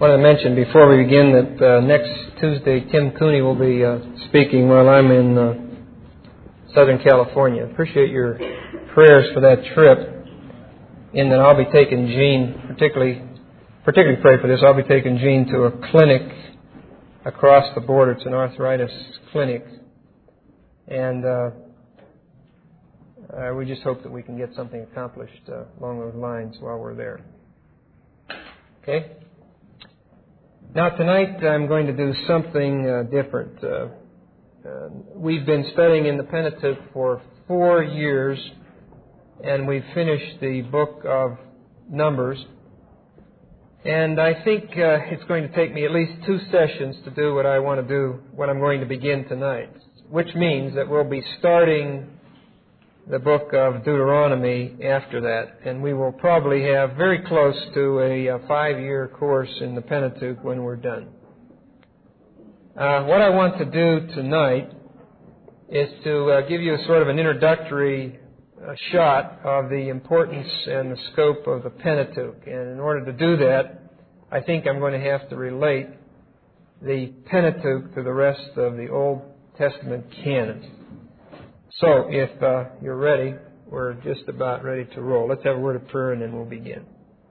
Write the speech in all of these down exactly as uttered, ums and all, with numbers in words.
want to mention before we begin that uh, next Tuesday Tim Cooney will be uh, speaking while I'm in uh, Southern California. Appreciate your prayers for that trip. In that I'll be taking Jean, particularly, particularly pray for this, I'll be taking Jean to a clinic across the border. It's an arthritis clinic. And uh, uh, we just hope that we can get something accomplished uh, along those lines while we're there. Okay? Now tonight I'm going to do something uh, different. Uh, uh, we've been studying in the Pentateuch for four years, and we've finished the book of Numbers. And I think uh, it's going to take me at least two sessions to do what I want to do, what I'm going to begin tonight, which means that we'll be starting the book of Deuteronomy after that, and we will probably have very close to a, a five-year course in the Pentateuch when we're done. Uh, what I want to do tonight is to uh, give you a sort of an introductory uh, shot of the importance and the scope of the Pentateuch, and in order to do that, I think I'm going to have to relate the Pentateuch to the rest of the Old Testament canon. So, if uh, you're ready, we're just about ready to roll. Let's have a word of prayer and then we'll begin.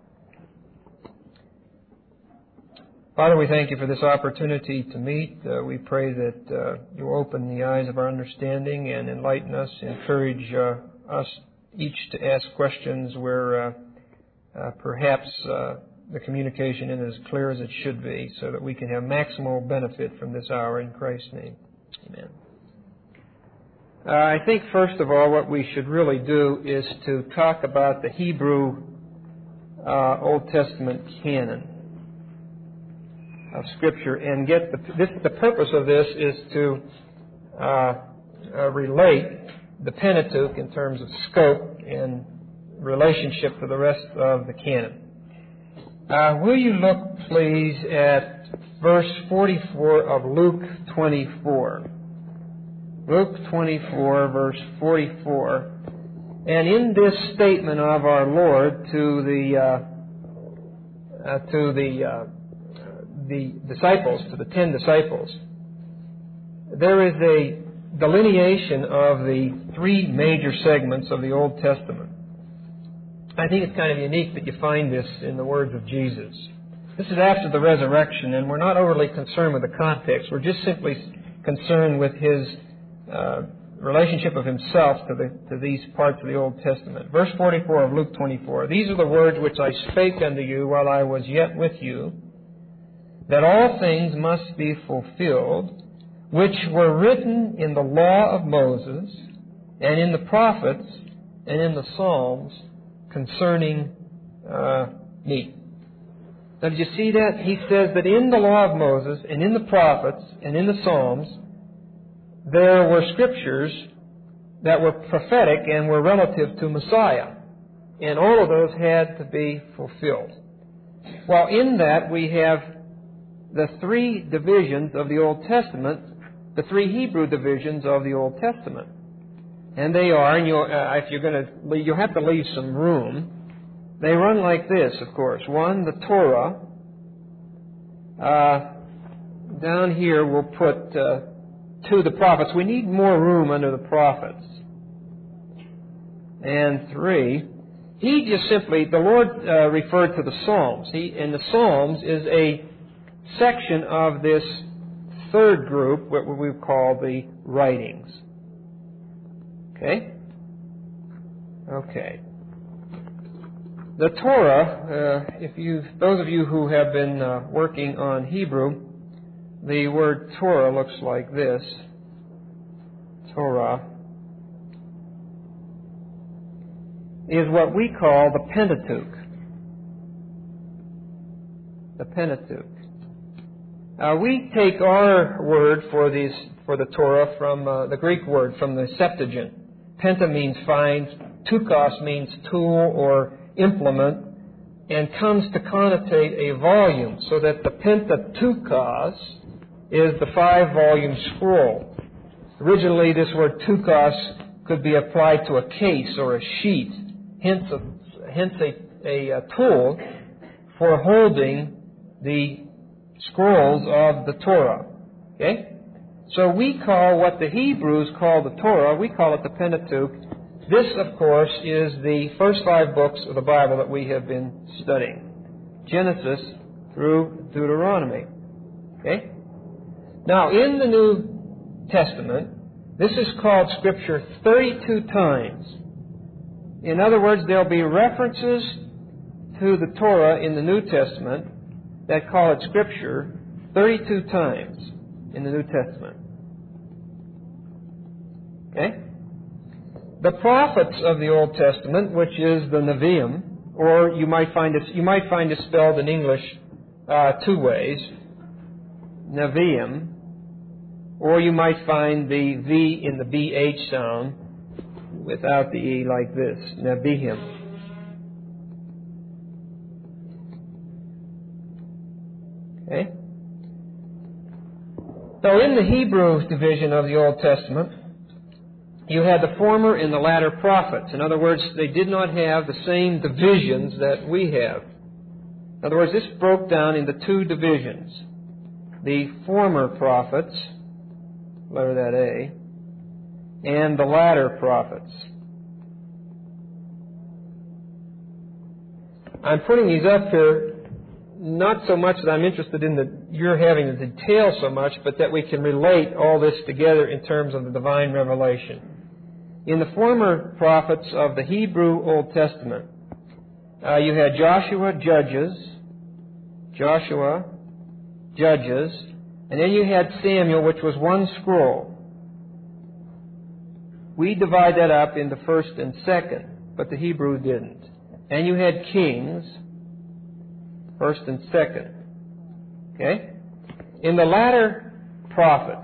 Father, we thank you for this opportunity to meet. Uh, we pray that uh, you open the eyes of our understanding and enlighten us, encourage uh, us each to ask questions where uh, uh, perhaps uh, the communication isn't as clear as it should be, so that we can have maximal benefit from this hour. In Christ's name, amen. Uh, I think, first of all, what we should really do is to talk about the Hebrew uh, Old Testament canon of Scripture and get the this, the purpose of this is to uh, uh, relate the Pentateuch in terms of scope and relationship to the rest of the canon. Uh, will you look, please, at verse forty-four of Luke twenty-four? Luke twenty-four, verse forty-four. And in this statement of our Lord to the uh, uh, to the uh, the disciples, to the ten disciples, there is a delineation of the three major segments of the Old Testament. I think it's kind of unique that you find this in the words of Jesus. This is after the resurrection, and we're not overly concerned with the context. We're just simply concerned with His Uh, relationship of Himself to the to these parts of the Old Testament. Verse forty-four of Luke twenty-four. These are the words which I spake unto you while I was yet with you, that all things must be fulfilled, which were written in the law of Moses, and in the prophets, and in the Psalms concerning uh, me. Now, did you see that? He says that in the law of Moses, and in the prophets, and in the Psalms, there were scriptures that were prophetic and were relative to Messiah. And all of those had to be fulfilled. Well, in that we have the three divisions of the Old Testament, the three Hebrew divisions of the Old Testament. And they are, and you'll, uh, if you're going to, you'll have to leave some room. They run like this, of course. One, the Torah. Uh, down here we'll put Uh, to the prophets. We need more room under the prophets. And three, he just simply, the Lord uh, referred to the Psalms. He, and the Psalms is a section of this third group, what we call the writings. Okay? Okay. The Torah, uh, if you, those of you who have been uh, working on Hebrew, the word Torah looks like this. Torah is what we call the Pentateuch. The Pentateuch. Uh, we take our word for these for the Torah from uh, the Greek word, from the Septuagint. Penta means find, tukos means tool or implement, and comes to connotate a volume, so that the Pentateuchos is the five-volume scroll. Originally, this word tukos could be applied to a case or a sheet, hence a, hence a, a, a tool for holding the scrolls of the Torah. Okay? So we call what the Hebrews call the Torah, we call it the Pentateuch. This, of course, is the first five books of the Bible that we have been studying. Genesis through Deuteronomy. Okay? Now, in the New Testament, this is called Scripture thirty-two times. In other words, there'll be references to the Torah in the New Testament that call it Scripture thirty-two times in the New Testament. Okay? The prophets of the Old Testament, which is the Nevi'im, or you might find it, you might find it spelled in English uh, two ways, Nevi'im, or you might find the V in the B H sound without the E like this, Nevi'im. Okay? So in the Hebrew division of the Old Testament, you had the former and the latter prophets. In other words, they did not have the same divisions that we have. In other words, this broke down into two divisions. The former prophets, letter that A, and the latter prophets. I'm putting these up here not so much that I'm interested in the you're having the detail so much, but that we can relate all this together in terms of the divine revelation. In the former prophets of the Hebrew Old Testament, uh, you had Joshua, Judges, Joshua, Judges, and then you had Samuel, which was one scroll. We divide that up into first and second, but the Hebrew didn't. And you had Kings, first and second. Okay? In the latter prophets,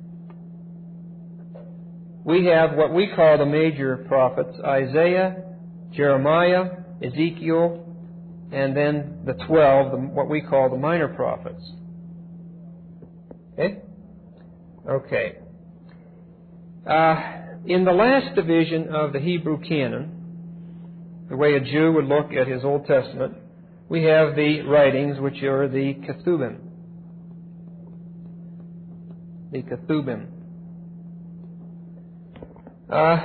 we have what we call the major prophets, Isaiah, Jeremiah, Ezekiel, and then the twelve, the, what we call the minor prophets. Okay? Okay. Uh, in the last division of the Hebrew canon, the way a Jew would look at his Old Testament, we have the writings, which are the Ketubim. The Ketubim. Uh,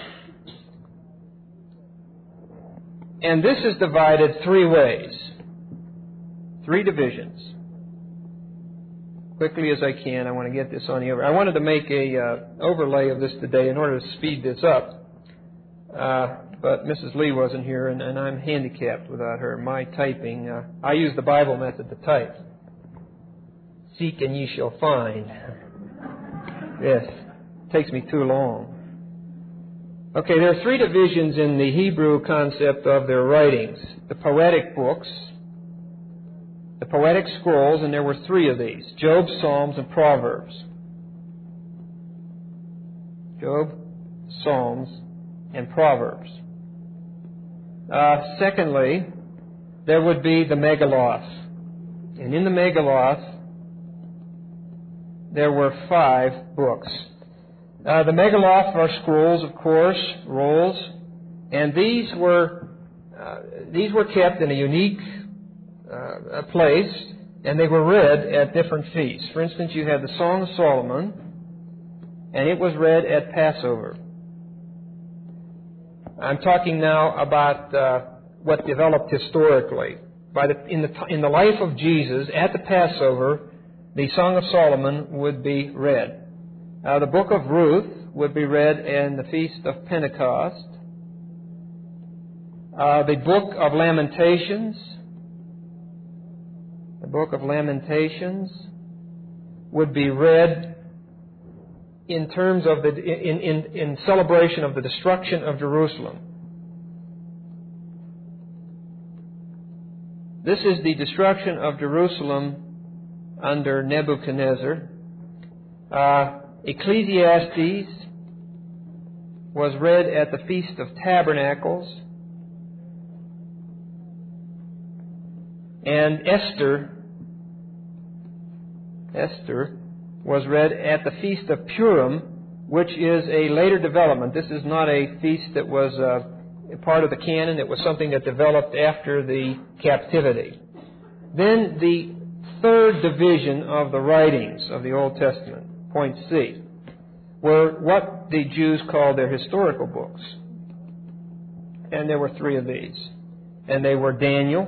and this is divided three ways. Three divisions. Quickly as I can, I want to get this on the over. I wanted to make a uh, overlay of this today in order to speed this up. Uh, but Missus Lee wasn't here, and, and I'm handicapped without her. My typing, uh, I use the Bible method to type. Seek and ye shall find. Yes, it takes me too long. Okay, there are three divisions in the Hebrew concept of their writings. The poetic books, the poetic scrolls, and there were three of these: Job, Psalms, and Proverbs. Job, Psalms, and Proverbs. Uh, secondly, there would be the Megilloth. And in the Megilloth, there were five books. Uh, the Megilloth are scrolls, of course, rolls, and these were uh, these were kept in a unique uh, place, and they were read at different feasts. For instance, you had the Song of Solomon, and it was read at Passover. I'm talking now about uh, what developed historically. By the, in the in the life of Jesus, at the Passover, the Song of Solomon would be read. Uh, the book of Ruth would be read in the Feast of Pentecost. Uh, the book of Lamentations, the book of Lamentations would be read in terms of the in, in, in celebration of the destruction of Jerusalem. This is the destruction of Jerusalem under Nebuchadnezzar. Uh, Ecclesiastes was read at the Feast of Tabernacles. And Esther, Esther was read at the Feast of Purim, which is a later development. This is not a feast that was uh, part of the canon. It was something that developed after the captivity. Then the third division of the writings of the Old Testament, point C, were what the Jews called their historical books. And there were three of these. And they were Daniel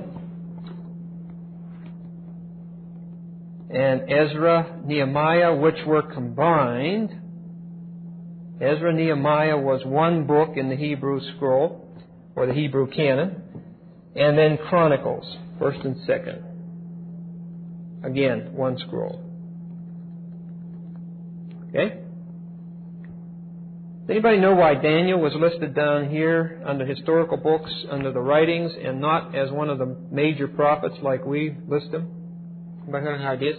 and Ezra, Nehemiah, which were combined. Ezra, Nehemiah was one book in the Hebrew scroll, or the Hebrew canon. And then Chronicles, first and second. Again, one scroll. Okay? Does anybody know why Daniel was listed down here under historical books, under the writings, and not as one of the major prophets like we list him? Anybody got any ideas?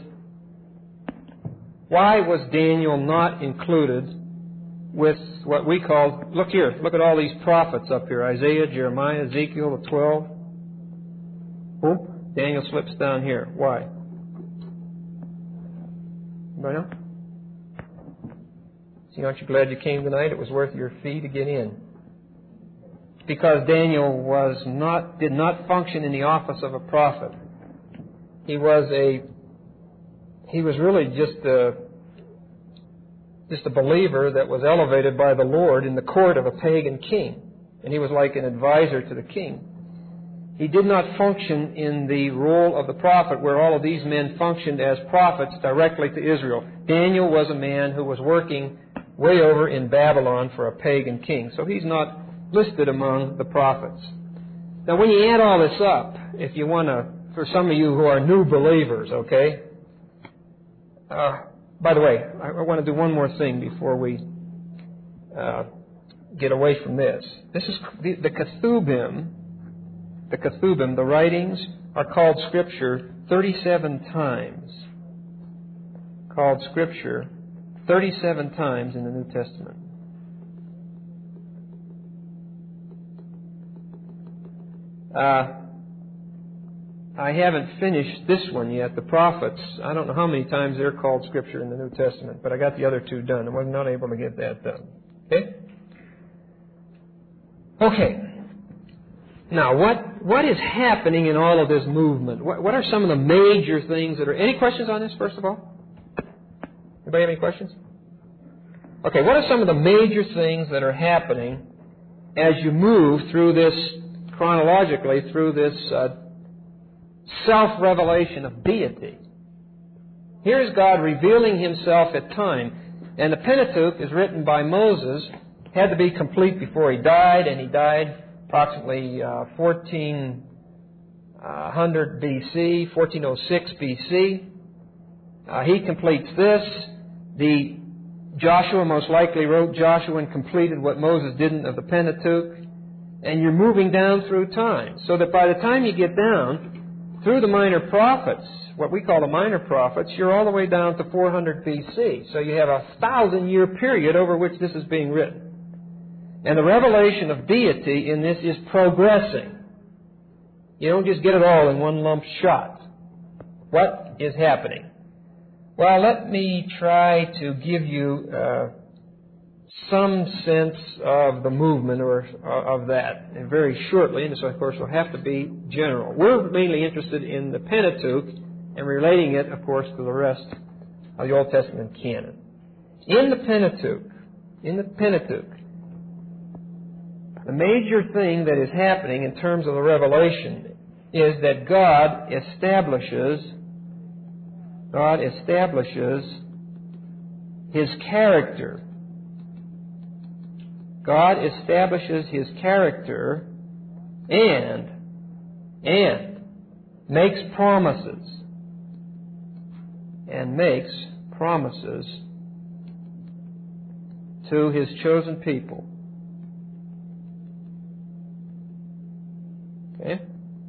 Why was Daniel not included with what we call, look here, look at all these prophets up here, Isaiah, Jeremiah, Ezekiel, the twelve. Boom, Daniel slips down here. Why? Anybody know? See, aren't you glad you came tonight? It was worth your fee to get in. Because Daniel was not, did not function in the office of a prophet. He was a, he was really just a, just a believer that was elevated by the Lord in the court of a pagan king. And he was like an advisor to the king. He did not function in the role of the prophet where all of these men functioned as prophets directly to Israel. Daniel was a man who was working way over in Babylon for a pagan king. So he's not listed among the prophets. Now when you add all this up, if you want to, for some of you who are new believers, okay? Uh, by the way, I, I want to do one more thing before we uh, get away from this. This is the, the Ketubim. The Ketubim, the writings, are called Scripture thirty-seven times. Called Scripture thirty-seven times in the New Testament. Uh, I haven't finished this one yet. The prophets, I don't know how many times they're called Scripture in the New Testament, but I got the other two done. I was not able to get that done. Okay? Okay. Now, what, what is happening in all of this movement? What, what are some of the major things that are... Any questions on this, first of all? Anybody have any questions? Okay, what are some of the major things that are happening as you move through this, chronologically, through this uh, self-revelation of deity? Here's God revealing Himself at time. And the Pentateuch is written by Moses, had to be complete before he died, and he died approximately uh, fourteen hundred B C, fourteen oh six B C. Uh, he completes this. The Joshua most likely wrote Joshua and completed what Moses didn't of the Pentateuch. And you're moving down through time. So that by the time you get down through the minor prophets, what we call the minor prophets, you're all the way down to four hundred B C. So you have a thousand year period over which this is being written. And the revelation of deity in this is progressing. You don't just get it all in one lump shot. What is happening? Well, let me try to give you uh, some sense of the movement or uh, of that, and very shortly. And this, of course, will have to be general. We're mainly interested in the Pentateuch and relating it, of course, to the rest of the Old Testament canon. In the Pentateuch, in the Pentateuch, the major thing that is happening in terms of the revelation is that God establishes, God establishes His character. God establishes His character and, and makes promises, and makes promises to His chosen people. Okay?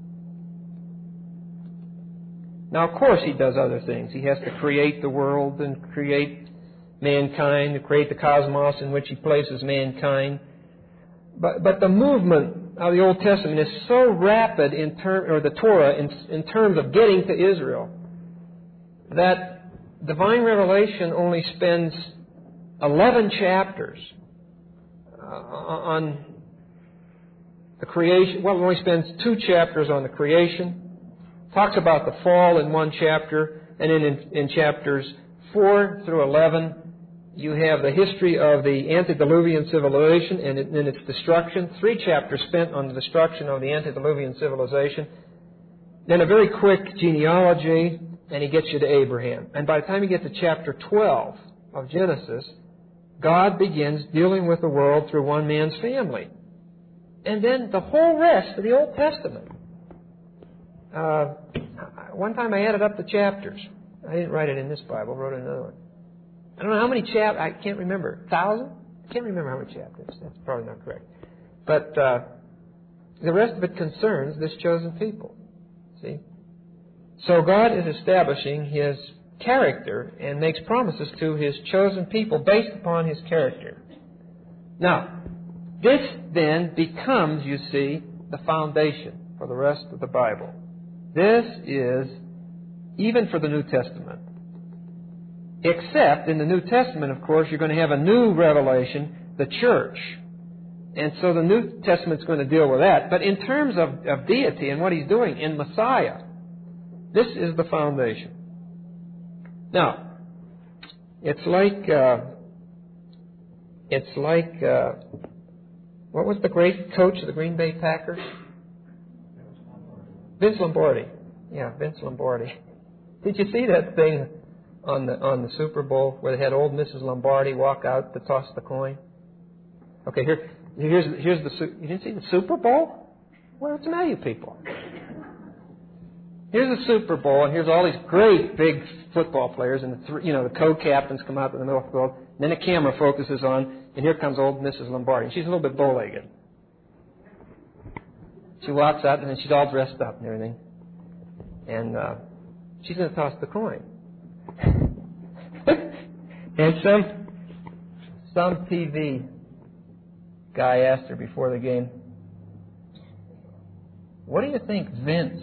Now, of course, He does other things. He has to create the world and create mankind, to create the cosmos in which He places mankind. But but the movement of the Old Testament is so rapid in term, or the Torah in, in terms of getting to Israel, that divine revelation only spends eleven chapters uh, on the creation. Well, it only spends two chapters on the creation, talks about the fall in one chapter, and then in, in chapters four through eleven, you have the history of the antediluvian civilization and, it, and its destruction. Three chapters spent on the destruction of the antediluvian civilization. Then a very quick genealogy, and he gets you to Abraham. And by the time you get to chapter twelve of Genesis, God begins dealing with the world through one man's family. And then the whole rest of the Old Testament. Uh, one time I added up the chapters. I didn't write it in this Bible, I wrote it in another one. I don't know how many chapters, I can't remember. Thousand? I can't remember how many chapters. That's probably not correct. But uh, the rest of it concerns this chosen people. See? So God is establishing His character and makes promises to His chosen people based upon His character. Now, this then becomes, you see, the foundation for the rest of the Bible. This is even for the New Testament. Except in the New Testament, of course, you're going to have a new revelation, the church. And so the New Testament's going to deal with that. But in terms of, of deity and what He's doing in Messiah, this is the foundation. Now, it's like, uh, it's like, uh, what was the great coach of the Green Bay Packers? Vince Lombardi. Yeah, Vince Lombardi. Did you see that thing on the on the Super Bowl where they had old Missus Lombardi walk out to toss the coin? Okay, here here's here's the you didn't see the Super Bowl? Well, what's the matter, you people? Here's the Super Bowl, and here's all these great big football players, and the th- you know the co-captains come out in the middle of the field. And then the camera focuses on, and here comes old Missus Lombardi. And she's a little bit bow-legged. She walks out, and then she's all dressed up and everything. And uh, she's going to toss the coin. And some some T V guy asked her before the game, "What do you think Vince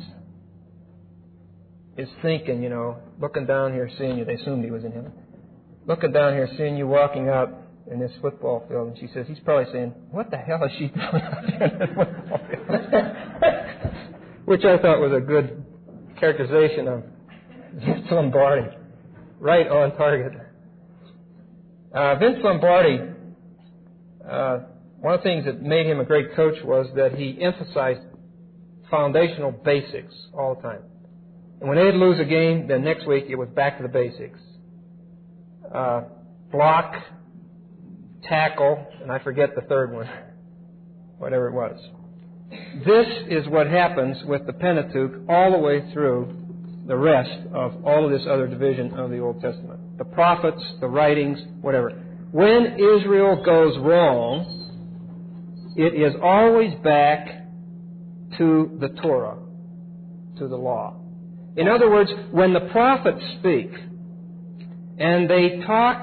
is thinking, you know, looking down here, seeing you?" They assumed he was in heaven. Looking down here, seeing you walking out in this football field. And she says, he's probably saying, "What the hell is she doing out there in the football field?" Which I thought was a good characterization of Vince Lombardi. Right on target. Uh, Vince Lombardi, uh, one of the things that made him a great coach was that he emphasized foundational basics all the time. And when they'd lose a game, then next week it was back to the basics. Uh, block, tackle, and I forget the third one, whatever it was. This is what happens with the Pentateuch all the way through the rest of all of this other division of the Old Testament. The prophets, the writings, whatever. When Israel goes wrong, it is always back to the Torah, to the law. In other words, when the prophets speak and they talk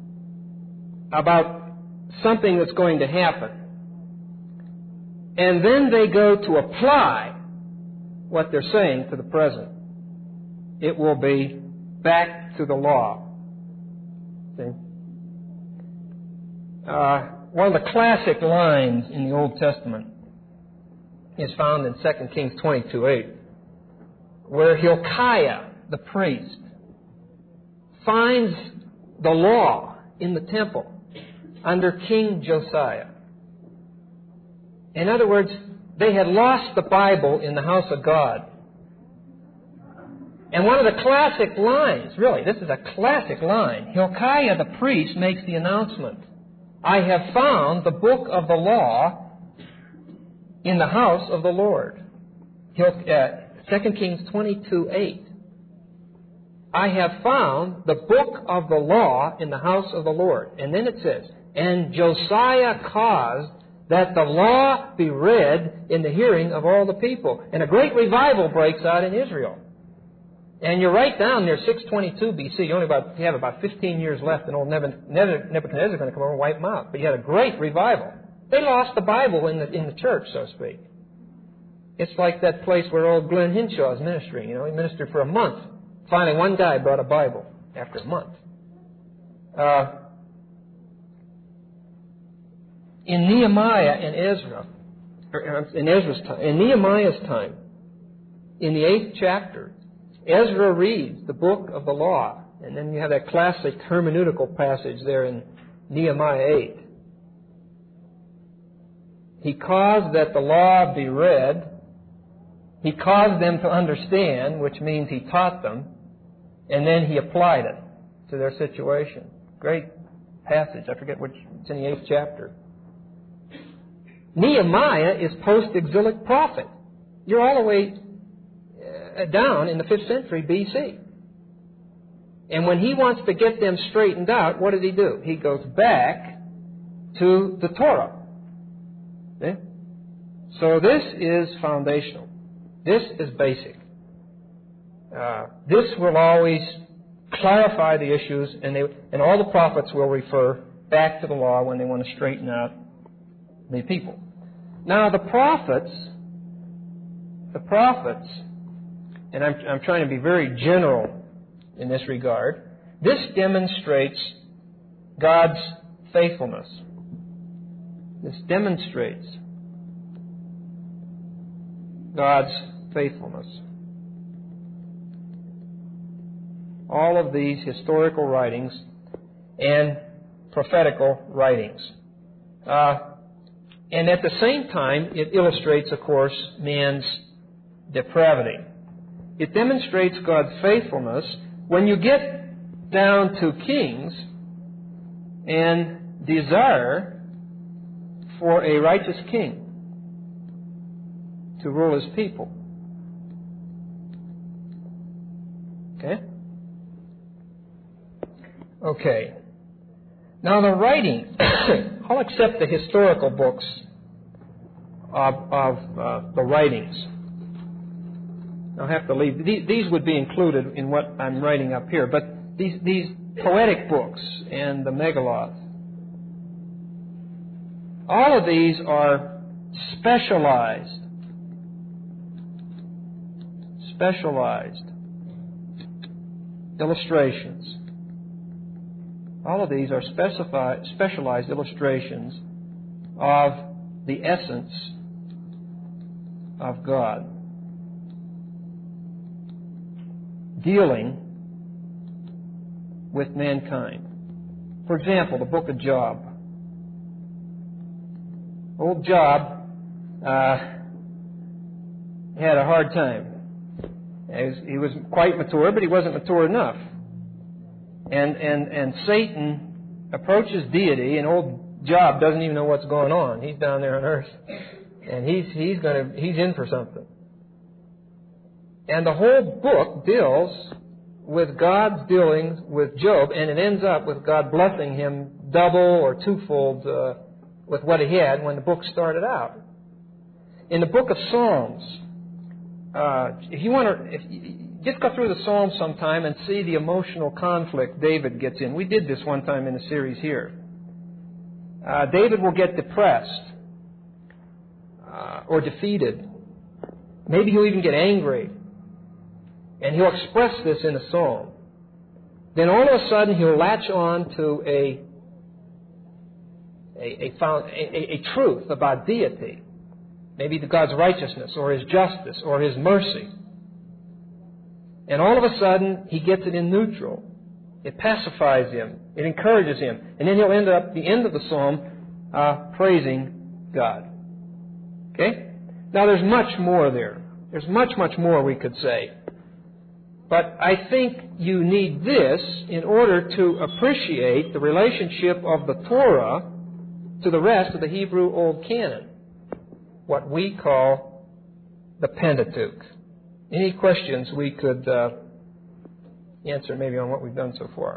about something that's going to happen, and then they go to apply what they're saying to the present, it will be back to the law. See? Uh, one of the classic lines in the Old Testament is found in Second Kings twenty-two eight, where Hilkiah, the priest, finds the law in the temple under King Josiah. In other words, they had lost the Bible in the house of God. And one of the classic lines, really, this is a classic line, Hilkiah the priest makes the announcement, "I have found the book of the law in the house of the Lord." Second Kings twenty-two eight. "I have found the book of the law in the house of the Lord." And then it says, "And Josiah caused that the law be read in the hearing of all the people." And a great revival breaks out in Israel. And you're right down there, six twenty-two B C. You only about you have about fifteen years left, and old Nebuchadnezzar is going to come over and wipe them out. But you had a great revival. They lost the Bible in the in the church, so to speak. It's like that place where old Glenn Hinshaw is ministering. You know, he ministered for a month. Finally, one guy brought a Bible after a month. Uh, in Nehemiah and Ezra, or in Ezra's time, in Nehemiah's time, in the eighth chapter, Ezra reads the book of the law, and then you have that classic hermeneutical passage there in Nehemiah eight. He caused that the law be read. He caused them to understand, which means he taught them, and then he applied it to their situation. Great passage. I forget which. It's in the eighth chapter. Nehemiah is post-exilic prophet. You're all the way uh, down in the fifth century B C. And when he wants to get them straightened out, what does he do? He goes back to the Torah. Okay? So this is foundational. This is basic. Uh, this will always clarify the issues, and, they, and all the prophets will refer back to the law when they want to straighten out the people. Now, the prophets, the prophets, and I'm, I'm trying to be very general in this regard, this demonstrates God's faithfulness. This demonstrates God's faithfulness. All of these historical writings and prophetical writings. Uh, and at the same time, it illustrates, of course, man's depravity. It demonstrates God's faithfulness when you get down to kings and desire for a righteous king to rule his people. Okay? Okay. Now the writing, I'll accept the historical books of, of uh, the writings. I'll have to leave. These, these would be included in what I'm writing up here, but these, these poetic books and the Megillah, all of these are specialized, specialized illustrations. All of these are specified, specialized illustrations of the essence of God, dealing with mankind. For example, the book of Job. Old Job uh, had a hard time. He was, he was quite mature, but he wasn't mature enough. And, and, and Satan approaches deity, and old Job doesn't even know what's going on. He's down there on earth, and he's, he's, gonna, he's in for something. And the whole book deals with God's dealings with Job, and it ends up with God blessing him double or twofold uh, with what he had when the book started out. In the book of Psalms, uh, if you want to, if you, just go through the Psalms sometime and see the emotional conflict David gets in. We did this one time in the series here. Uh, David will get depressed uh, or defeated. Maybe he'll even get angry. And he'll express this in a psalm. Then all of a sudden he'll latch on to a a, a, found, a, a truth about deity. Maybe the God's righteousness or His justice or His mercy. And all of a sudden he gets it in neutral. It pacifies him. It encourages him. And then he'll end up at the end of the psalm uh, praising God. Okay? Now there's much more there. There's much, much more we could say. But I think you need this in order to appreciate the relationship of the Torah to the rest of the Hebrew Old Canon, what we call the Pentateuch. Any questions we could uh, answer maybe on what we've done so far?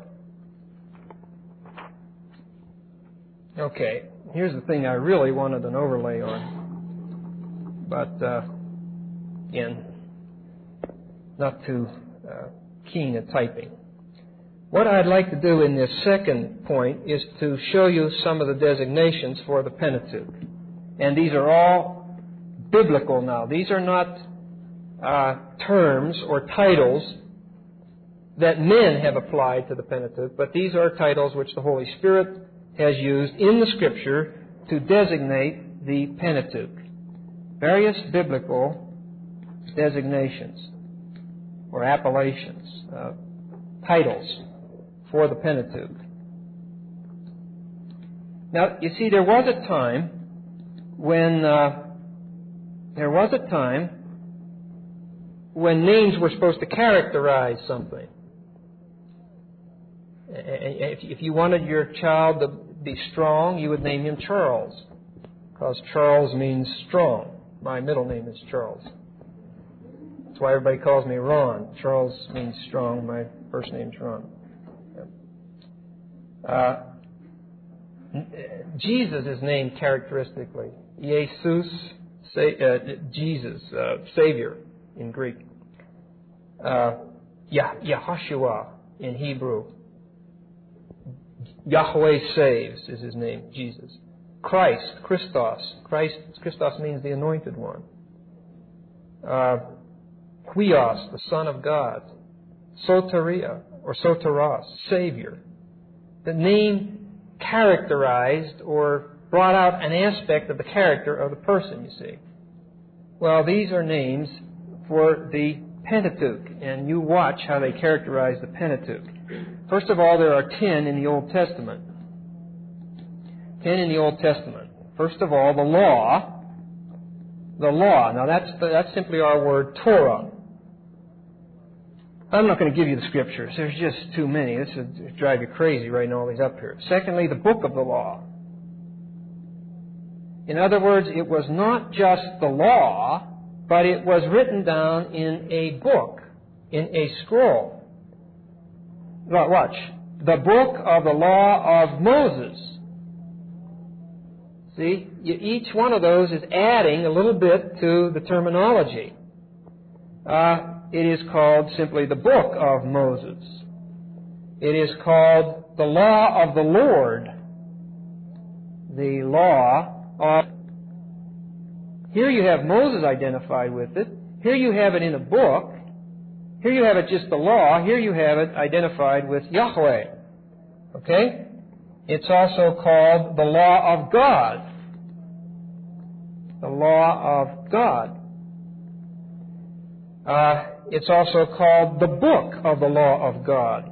Okay, here's the thing I really wanted an overlay on, but uh, again, not too uh, keen at typing. What I'd like to do in this second point is to show you some of the designations for the Pentateuch. And these are all biblical now. These are not uh, terms or titles that men have applied to the Pentateuch, but these are titles which the Holy Spirit has used in the Scripture to designate the Pentateuch. Various biblical designations or appellations, uh, titles for the Pentateuch. Now, you see, there was a time when uh, there was a time when names were supposed to characterize something. If you wanted your child to be strong, you would name him Charles, because Charles means strong. My middle name is Charles. That's why everybody calls me Ron. Charles means strong. My first name's Ron. Uh, Jesus is named characteristically. Jesus, uh, Jesus, uh, Savior in Greek. Uh, Yah- Yahushua in Hebrew. Yahweh saves is his name, Jesus. Christ, Christos. Christ, Christos means the anointed one. Uh, Huios, the Son of God. Soteria, or Soteros, Savior. The name characterized or brought out an aspect of the character of the person, you see. Well, these are names for the Pentateuch, and you watch how they characterize the Pentateuch. First of all, there are ten in the Old Testament. Ten in the Old Testament. First of all, the law. The law. Now, that's, that's simply our word Torah. I'm not going to give you the scriptures. There's just too many. This would drive you crazy writing all these up here. Secondly, the book of the law. In other words, it was not just the law, but it was written down in a book, in a scroll. Watch. The book of the law of Moses. See, each one of those is adding a little bit to the terminology. Uh, it is called simply the book of Moses. It is called the law of the Lord. The law of... Here you have Moses identified with it. Here you have it in a book. Here you have it just the law. Here you have it identified with Yahweh. Okay? It's also called the law of God. The law of God. Uh, it's also called the book of the law of God.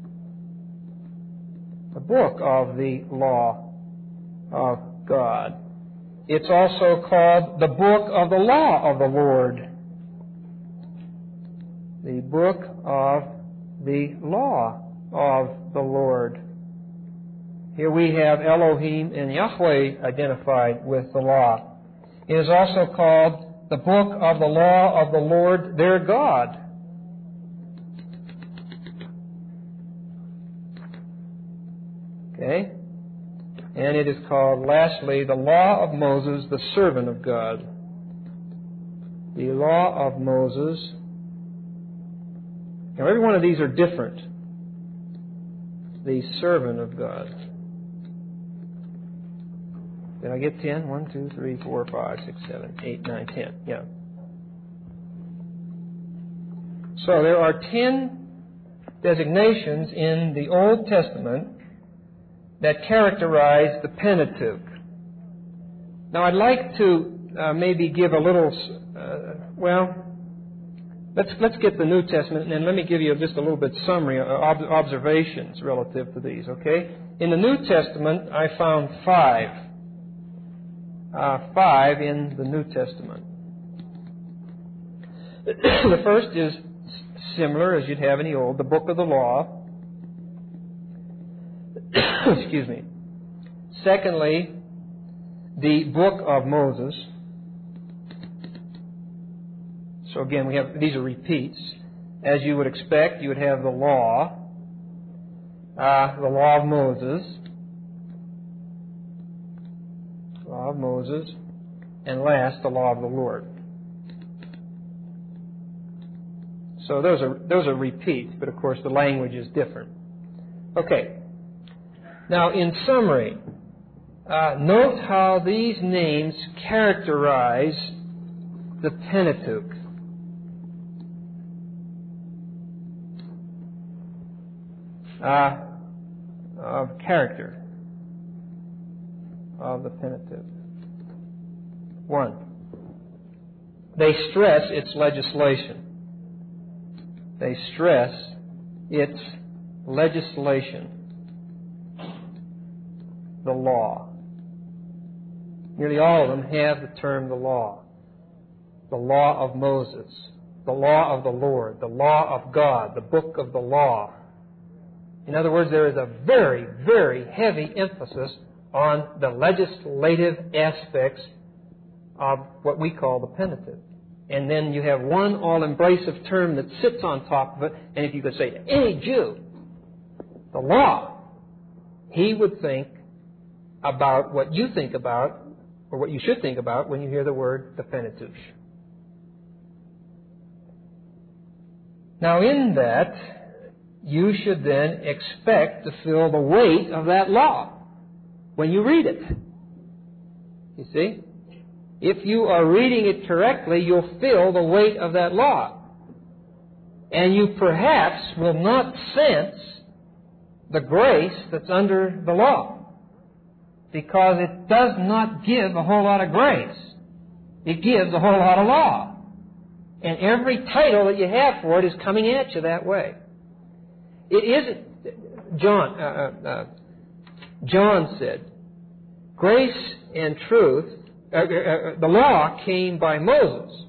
The book of the law of God. It's also called the book of the law of the Lord. The book of the law of the Lord. Here we have Elohim and Yahweh identified with the law. It is also called the book of the law of the Lord their God. Okay? And it is called, lastly, the law of Moses, the servant of God. The law of Moses. Now, every one of these are different. The servant of God. Did I get ten? One, two, three, four, five, six, seven, eight, nine, ten. Yeah. So there are ten designations in the Old Testament that characterize the Pentateuch. Now, I'd like to uh, maybe give a little, uh, well, let's let's get the New Testament, and then let me give you just a little bit summary, uh, ob- observations relative to these, okay? In the New Testament, I found five. Uh, five in the New Testament. The first is similar as you'd have in the Old, the book of the law. Excuse me. Secondly, the book of Moses. So again, we have these are repeats. As you would expect, you would have the law, uh, the law of Moses, law of Moses, and last, the law of the Lord. So those are those are repeats, but of course the language is different. Okay. Now, in summary, uh, note how these names characterize the Pentateuch. Uh, of character of the Pentateuch. One, they stress its legislation. They stress its legislation. The law. Nearly all of them have the term the law. The law of Moses. The law of the Lord. The law of God. The book of the law. In other words, there is a very, very heavy emphasis on the legislative aspects of what we call the Pentateuch. And then you have one all-embracive term that sits on top of it, and if you could say to any Jew, the law, he would think about what you think about, or what you should think about when you hear the word the Pentateuch. Now in that, you should then expect to feel the weight of that law when you read it. You see? If you are reading it correctly, you'll feel the weight of that law. And you perhaps will not sense the grace that's under the law, because it does not give a whole lot of grace. It gives a whole lot of law. And every title that you have for it is coming at you that way. It isn't, John, uh, uh, John said, grace and truth, uh, uh, the law came by Moses,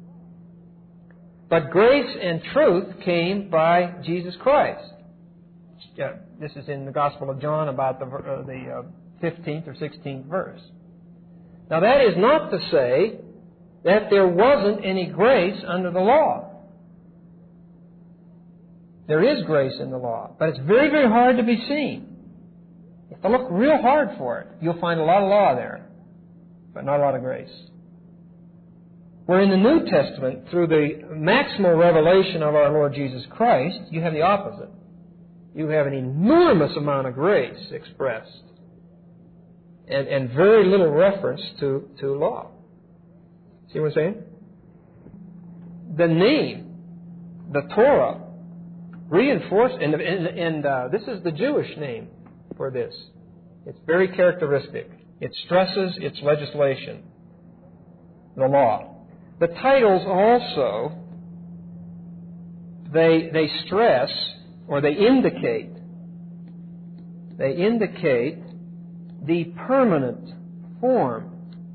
but grace and truth came by Jesus Christ. Uh, this is in the Gospel of John, about the, uh, the uh, fifteenth or sixteenth verse. Now that is not to say that there wasn't any grace under the law. There is grace in the law, but it's very, very hard to be seen. You have to look real hard for it. You'll find a lot of law there, but not a lot of grace. Where in the New Testament, through the maximal revelation of our Lord Jesus Christ, you have the opposite. You have an enormous amount of grace expressed, and, and very little reference to, to law. See what I'm saying? The name, the Torah, reinforced, and, and, and uh, this is the Jewish name for this. It's very characteristic. It stresses its legislation, the law. The titles also, they, they stress, or they indicate, they indicate the permanent form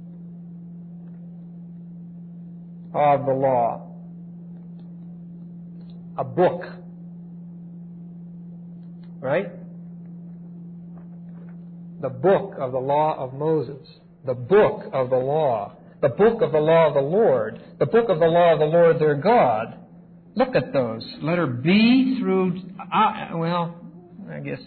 of the law. A book. Right? The book of the law of Moses. The book of the law. The book of the law of the Lord. The book of the law of the Lord their God. Look at those. Letter B through, uh, well, I guess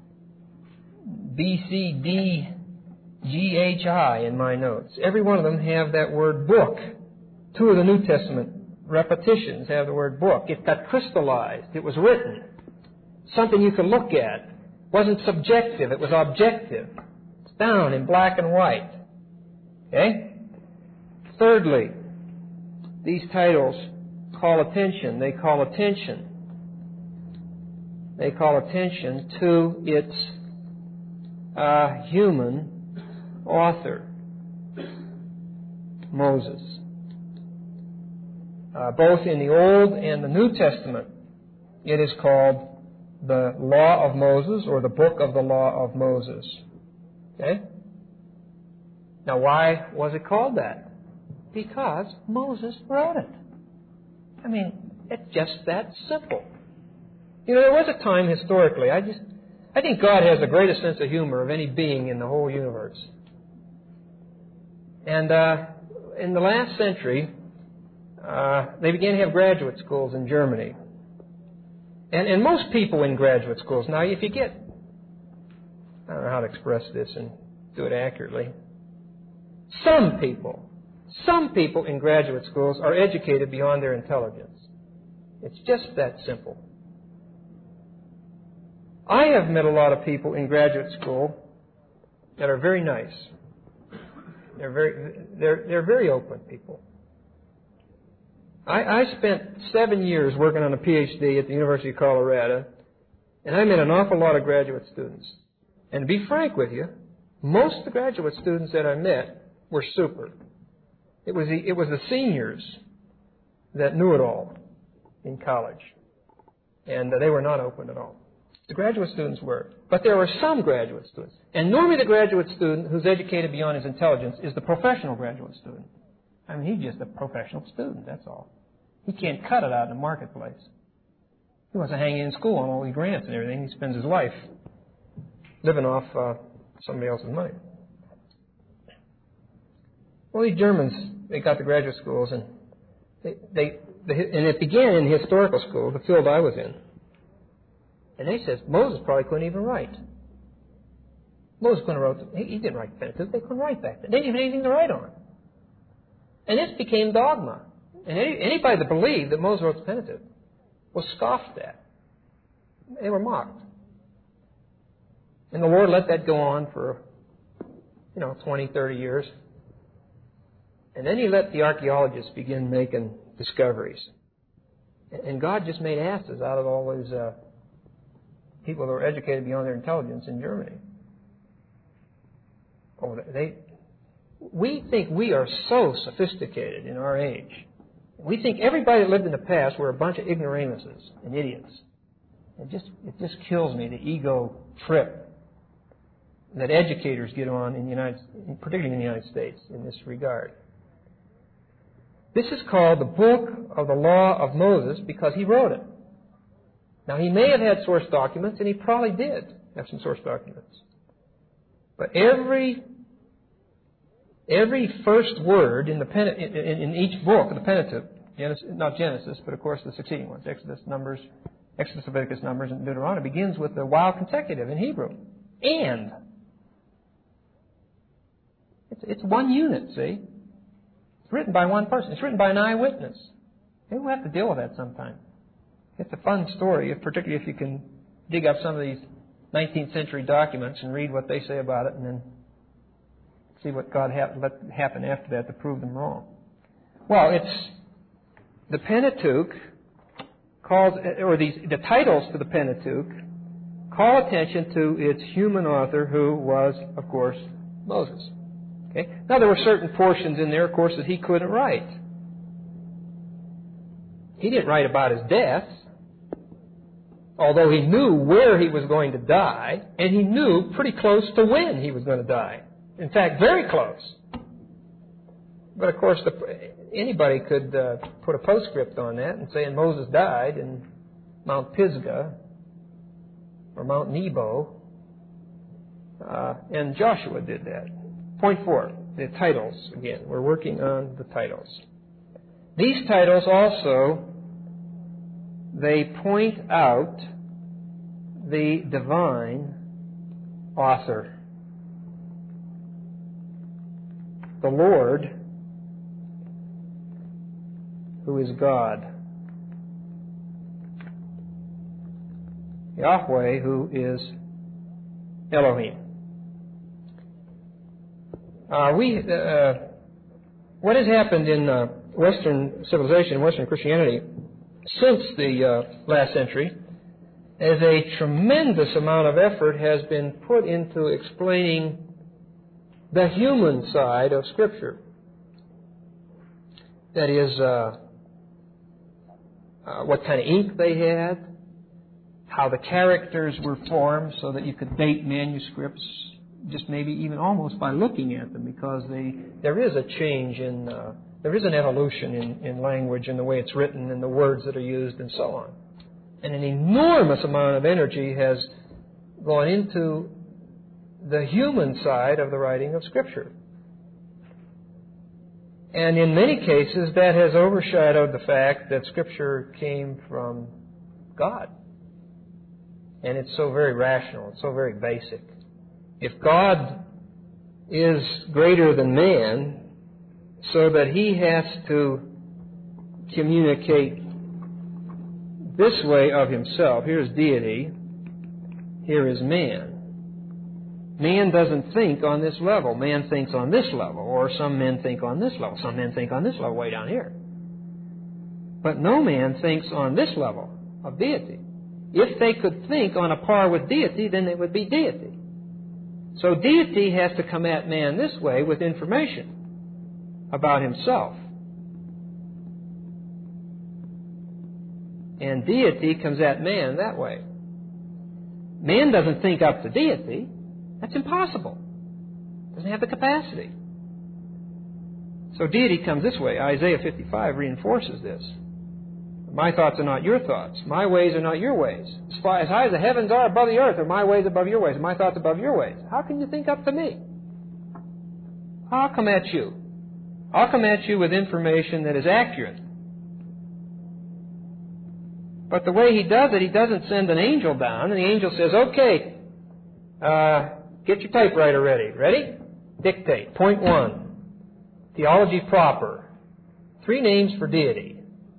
B, C, D, G, H, I in my notes. Every one of them have that word book. Two of the New Testament repetitions have the word book. It got crystallized. It was written. Something you could look at. It wasn't subjective. It was objective. It's down in black and white. Okay? Thirdly, these titles call attention. They call attention. They call attention to its uh, human author, Moses. Uh, both in the Old and the New Testament, it is called the Law of Moses, or the Book of the Law of Moses. Okay? Now, why was it called that? Because Moses wrote it. I mean, it's just that simple. You know, there was a time historically, I just, I think God has the greatest sense of humor of any being in the whole universe. And uh, in the last century, uh, they began to have graduate schools in Germany. And, and most people in graduate schools, now if you get, I don't know how to express this and do it accurately, some people, some people in graduate schools are educated beyond their intelligence. It's just that simple. I have met a lot of people in graduate school that are very nice. They're very, they're, they're very open people. I, I spent seven years working on a P H D at the University of Colorado, and I met an awful lot of graduate students. And to be frank with you, most of the graduate students that I met were super. It was the, it was the seniors that knew it all in college. And uh, they were not open at all. The graduate students were. But there were some graduate students. And normally the graduate student who's educated beyond his intelligence is the professional graduate student. I mean, he's just a professional student, that's all. He can't cut it out in the marketplace. He wants to hang in school on all these grants and everything. He spends his life living off uh, somebody else's money. Well, these Germans, they got to graduate schools, and they, they, they and it began in historical school, the field I was in. And they said Moses probably couldn't even write. Moses couldn't write. He, he didn't write the Pentateuch. They couldn't write back then. They didn't have anything to write on. And this became dogma. And any, anybody that believed that Moses wrote the Pentateuch was scoffed at. They were mocked. And the Lord let that go on for, you know, twenty, thirty years. And then He let the archaeologists begin making discoveries. And God just made asses out of all these uh, people that were educated beyond their intelligence in Germany. Oh, they, we think we are so sophisticated in our age. We think everybody that lived in the past were a bunch of ignoramuses and idiots. It just, it just kills me, the ego trip that educators get on in the United, particularly in the United States, in this regard. This is called the Book of the Law of Moses because he wrote it. Now, he may have had source documents, and he probably did have some source documents. But every every first word in the Pen, in, in, in each book of the Pentateuch, Genesis, not Genesis, but of course the succeeding ones, Exodus, Numbers, Exodus, Leviticus, Numbers, and Deuteronomy, begins with the wild consecutive in Hebrew. And. It's, it's one unit, see? It's written by one person. It's written by an eyewitness. Maybe we'll have to deal with that sometime. It's a fun story, particularly if you can dig up some of these nineteenth century documents and read what they say about it and then see what God ha- let happen after that to prove them wrong. Well, it's the Pentateuch calls, or these, the titles to the Pentateuch call attention to its human author, who was, of course, Moses. Okay? Now, there were certain portions in there, of course, that he couldn't write. He didn't write about his death, although he knew where he was going to die, and he knew pretty close to when he was going to die. In fact, very close. But, of course, the, anybody could uh, put a postscript on that and say, and Moses died in Mount Pisgah or Mount Nebo, uh, and Joshua did that. Point four, the titles. Again, we're working on the titles. These titles also, they point out the divine author. The Lord, who is God. Yahweh, who is Elohim. Uh, we, uh, what has happened in uh, Western civilization, Western Christianity, since the uh, last century, is a tremendous amount of effort has been put into explaining the human side of Scripture. That is, uh, uh, what kind of ink they had, how the characters were formed so that you could date manuscripts, just maybe even almost by looking at them, because they, there is a change in, uh, there is an evolution in, in language and the way it's written and the words that are used and so on. And an enormous amount of energy has gone into the human side of the writing of Scripture. And in many cases, that has overshadowed the fact that Scripture came from God. And it's so very rational, it's so very basic. If God is greater than man, so that He has to communicate this way of Himself, here's deity, here is man. Man doesn't think on this level. Man thinks on this level, or some men think on this level. Some men think on this level, way down here. But no man thinks on this level of deity. If they could think on a par with deity, then it would be deity. So deity has to come at man this way with information. about himself. And deity comes at man that way. Man doesn't think up to deity. That's impossible. Doesn't have the capacity. So deity comes this way. Isaiah fifty-five reinforces this. My thoughts are not your thoughts. My ways are not your ways. As far as high as the heavens are above the earth are my ways above your ways, and my thoughts above your ways. How can you think up to me? I'll come at you. I'll come at you with information that is accurate. But the way he does it, he doesn't send an angel down, and the angel says, okay, uh, get your typewriter ready. Ready? Dictate. Point one. Theology proper. Three names for deity.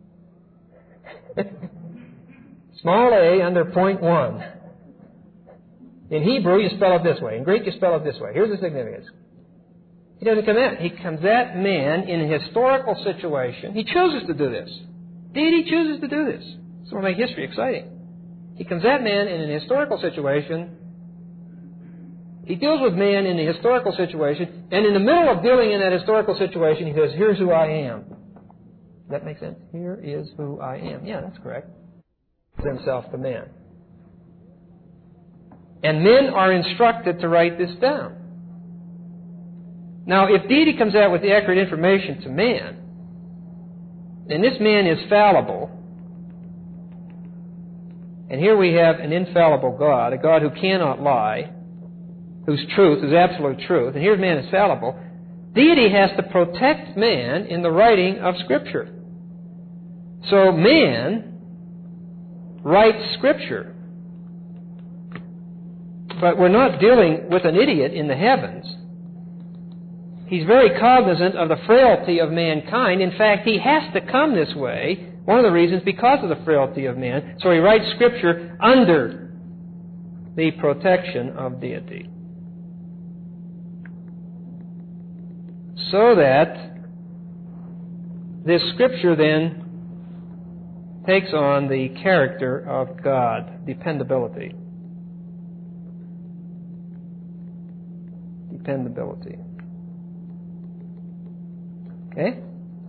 Small a under point one. In Hebrew, you spell it this way. In Greek, you spell it this way. Here's the significance. He doesn't come at. He comes at man in a historical situation. He chooses to do this. Deity chooses to do this. This will make history exciting. He comes at man in an historical situation. He deals with man in a historical situation, and in the middle of dealing in that historical situation, he says, here's who I am. Does that make sense? Here is who I am. Yeah, that's correct. Himself to man. And men are instructed to write this down. Now, if deity comes out with the accurate information to man, and this man is fallible, and here we have an infallible God, a God who cannot lie, whose truth is absolute truth, and here's man is fallible, deity has to protect man in the writing of Scripture. So man writes Scripture. But we're not dealing with an idiot in the heavens. He's very cognizant of the frailty of mankind. In fact, he has to come this way. One of the reasons, because of the frailty of man. So he writes Scripture under the protection of deity. So that this Scripture then takes on the character of God, dependability. Dependability. Okay?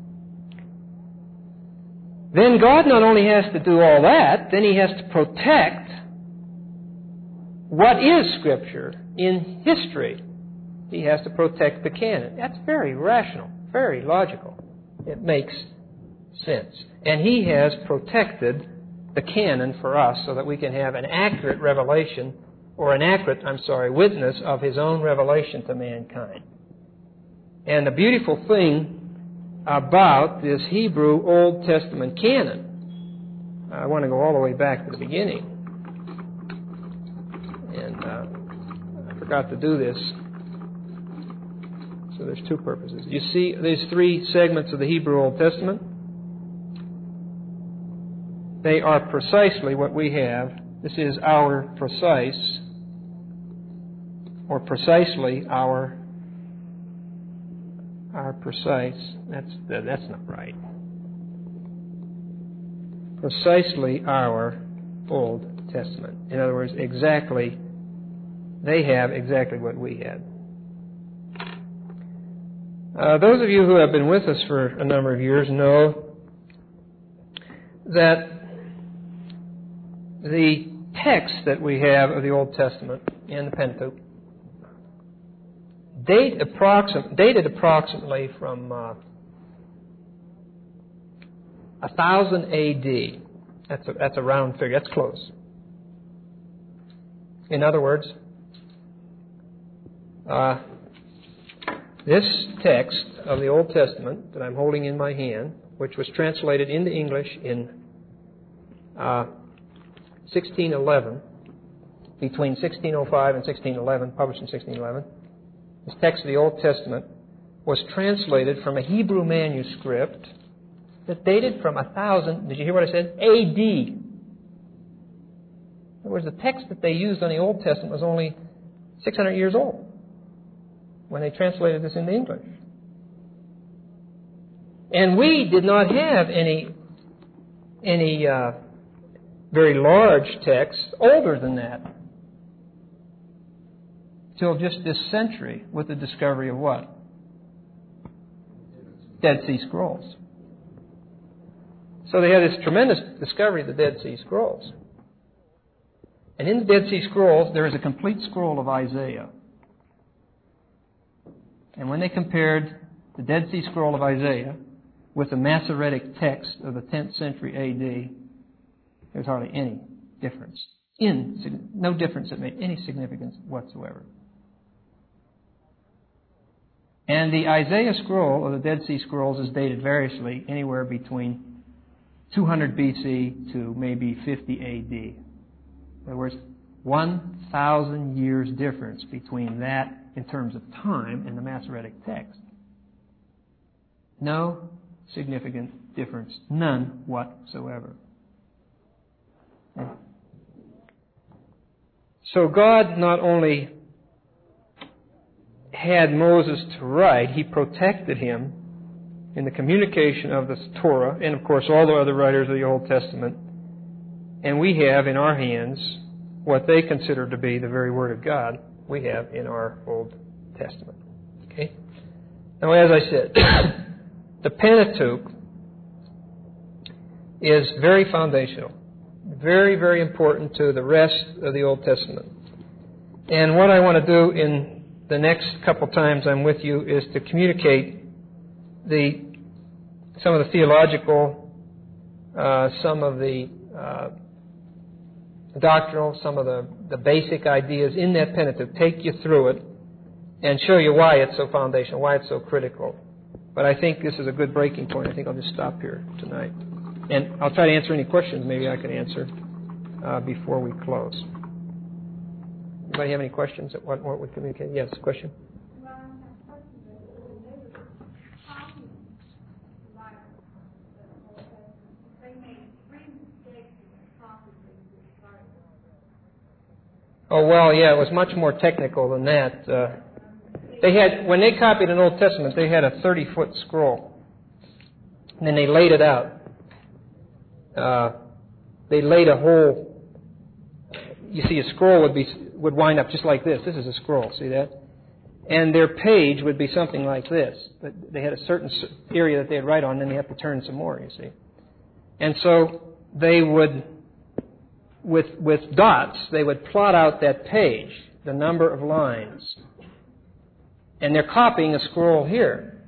Then God not only has to do all that, then He has to protect what is Scripture in history. He has to protect the canon. That's very rational, very logical. It makes sense. And He has protected the canon for us so that we can have an accurate revelation, or an accurate, I'm sorry, witness of His own revelation to mankind. And the beautiful thing about this Hebrew Old Testament canon, I want to go all the way back to the beginning. And uh, I forgot to do this. So there's two purposes. You see these three segments of the Hebrew Old Testament? They are precisely what we have. This is our precise, or precisely our, our precise, that's, that's not right. Precisely our Old Testament. In other words, exactly, they have exactly what we had. Uh, those of you who have been with us for a number of years know that the text that we have of the Old Testament and the Pentateuch date approxim- dated approximately from uh, one thousand A D. That's a, that's a round figure. That's close. In other words, uh, this text of the Old Testament that I'm holding in my hand, which was translated into English in uh, sixteen eleven, between sixteen oh five and sixteen eleven, published in sixteen eleven, this text of the Old Testament was translated from a Hebrew manuscript that dated from one thousand, did you hear what I said? A D. In other words, the text that they used on the Old Testament was only six hundred years old when they translated this into English. And we did not have any any uh, very large text older than that till just this century with the discovery of what? Dead Sea Scrolls. So they had this tremendous discovery of the Dead Sea Scrolls. And in the Dead Sea Scrolls, there is a complete scroll of Isaiah. And when they compared the Dead Sea Scroll of Isaiah with the Masoretic text of the tenth century A D, there's hardly any difference. In, no difference that made any significance whatsoever. And the Isaiah scroll, or the Dead Sea Scrolls, is dated variously anywhere between two hundred B C to maybe fifty A D. In other words, one thousand years difference between that in terms of time and the Masoretic text. No significant difference. None whatsoever. So God not only had Moses to write, He protected him in the communication of the Torah, and of course all the other writers of the Old Testament. And we have in our hands what they consider to be the very Word of God we have in our Old Testament. Okay? Now, as I said, the Pentateuch is very foundational, very, very important to the rest of the Old Testament. And what I want to do in the next couple times I'm with you is to communicate the some of the theological, uh, some of the uh, doctrinal, some of the, the basic ideas in that Pentateuch, take you through it, and show you why it's so foundational, why it's so critical. But I think this is a good breaking point. I think I'll just stop here tonight. And I'll try to answer any questions maybe I can answer uh, before we close. Anybody have any questions at what, what we communicate? Yes, question? Oh, well, yeah, it was much more technical than that. Uh, they had, when they copied an Old Testament, they had a thirty-foot scroll. And then they laid it out. Uh, they laid a whole, you see, a scroll would be would wind up just like this. This is a scroll, see that? And their page would be something like this. But they had a certain area that they'd write on, and then they have to turn some more, you see. And so they would, with with dots, they would plot out that page, the number of lines. And they're copying a scroll here.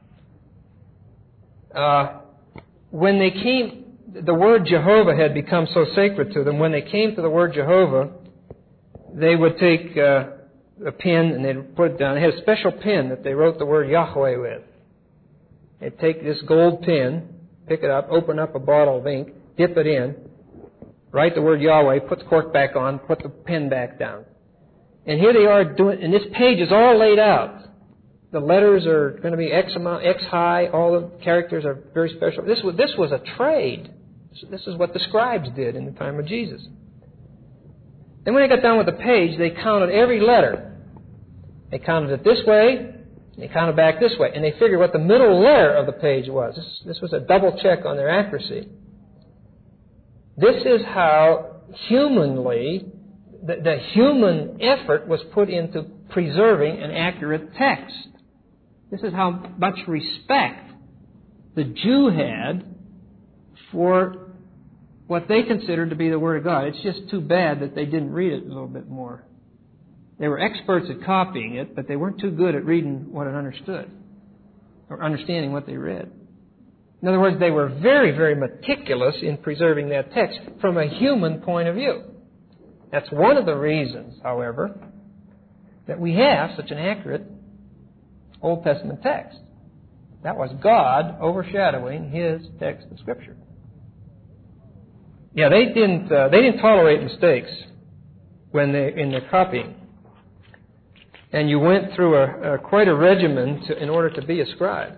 Uh, when they came, the word Jehovah had become so sacred to them, when they came to the word Jehovah, they would take uh, a pen and they'd put it down. They had a special pen that they wrote the word Yahweh with. They'd take this gold pen, pick it up, open up a bottle of ink, dip it in, write the word Yahweh, put the cork back on, put the pen back down. And here they are doing, and this page is all laid out. The letters are going to be X amount, X high, all the characters are very special. This was, this was a trade. This is what the scribes did in the time of Jesus. Then when they got done with the page, they counted every letter. They counted it this way, they counted back this way, and they figured what the middle letter of the page was. This, this was a double check on their accuracy. This is how humanly, the, the human effort was put into preserving an accurate text. This is how much respect the Jew had for what they considered to be the Word of God. It's just too bad that they didn't read it a little bit more. They were experts at copying it, but they weren't too good at reading what it understood or understanding what they read. In other words, they were very, very meticulous in preserving that text from a human point of view. That's one of the reasons, however, that we have such an accurate Old Testament text. That was God overshadowing His text of Scripture. Yeah, they didn't. Uh, they didn't tolerate mistakes when they in their copying, and you went through a, a quite a regimen to, in order to be a scribe.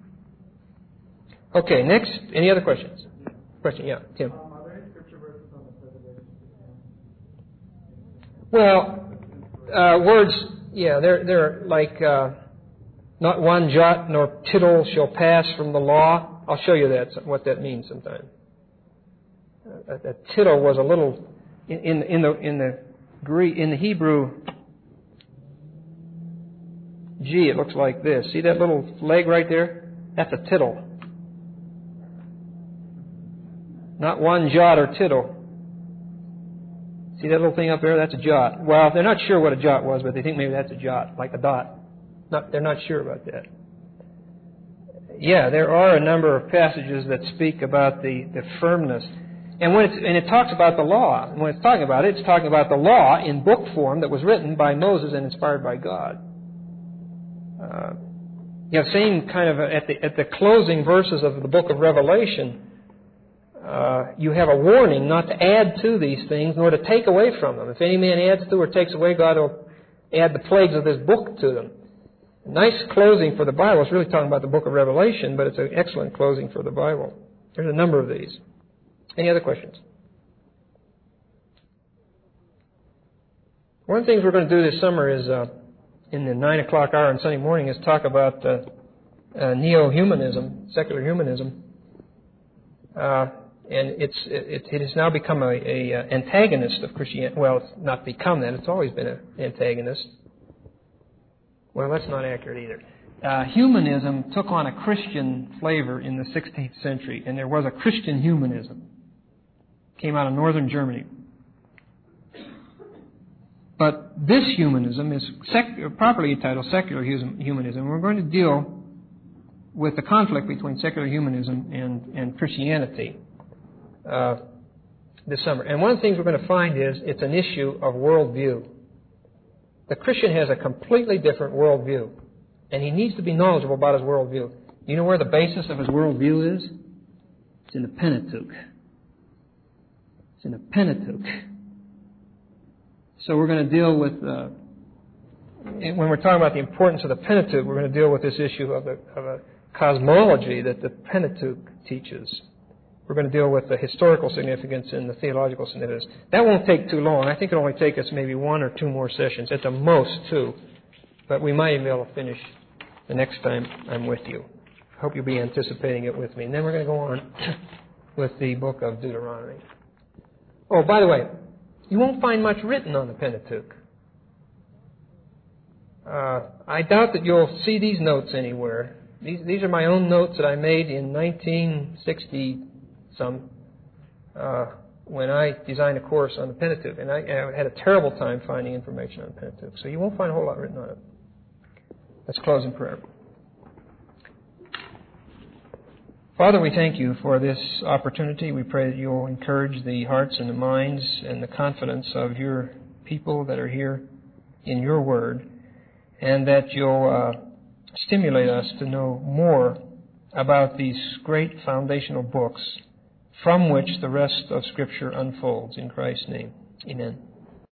Okay, next. Any other questions? Question? Yeah, Tim. Um, are there any scripture verses on the preservation of Well, uh, words. Yeah, they're they're like uh, not one jot nor tittle shall pass from the law. I'll show you that what that means sometime. A, a tittle was a little in, in in the in the Greek in the Hebrew. G, it looks like this. See that little leg right there? That's a tittle. Not one jot or tittle. See that little thing up there? That's a jot. Well, they're not sure what a jot was, but they think maybe that's a jot, like a dot. Not, they're not sure about that. Yeah, there are a number of passages that speak about the, the firmness. And when it's, and it talks about the law. And when it's talking about it, it's talking about the law in book form that was written by Moses and inspired by God. Uh, you have same kind of a, at the at the closing verses of the book of Revelation. Uh, you have a warning not to add to these things, nor to take away from them. If any man adds to or takes away, God will add the plagues of this book to them. A nice closing for the Bible. It's really talking about the book of Revelation, but it's an excellent closing for the Bible. There's a number of these. Any other questions? One of the things we're going to do this summer is, uh, in the nine o'clock hour on Sunday morning, is talk about uh, uh, neo-humanism, secular humanism. Uh, and it's it, it has now become a, a uh, antagonist of Christianity. Well, it's not become that. It's always been an antagonist. Well, that's not accurate either. Uh, humanism took on a Christian flavor in the sixteenth century, and there was a Christian humanism. Came out of northern Germany. But this humanism is sec- properly entitled secular humanism. We're going to deal with the conflict between secular humanism and, and Christianity uh, this summer. And one of the things we're going to find is it's an issue of worldview. The Christian has a completely different worldview, and he needs to be knowledgeable about his worldview. You know where the basis of his worldview is? It's in the Pentateuch. It's in the Pentateuch. So we're going to deal with, uh, when we're talking about the importance of the Pentateuch, we're going to deal with this issue of, the, of a cosmology that the Pentateuch teaches. We're going to deal with the historical significance and the theological significance. That won't take too long. I think it'll only take us maybe one or two more sessions, at the most two. But we might even be able to finish the next time I'm with you. I hope you'll be anticipating it with me. And then we're going to go on with the book of Deuteronomy. Oh, by the way, you won't find much written on the Pentateuch. Uh, I doubt that you'll see these notes anywhere. These, these are my own notes that I made in nineteen sixty some uh, when I designed a course on the Pentateuch, and I, I had a terrible time finding information on the Pentateuch. So you won't find a whole lot written on it. Let's close in prayer. Father, we thank you for this opportunity. We pray that you'll encourage the hearts and the minds and the confidence of your people that are here in your word, and that you'll uh, stimulate us to know more about these great foundational books from which the rest of Scripture unfolds. In Christ's name, amen.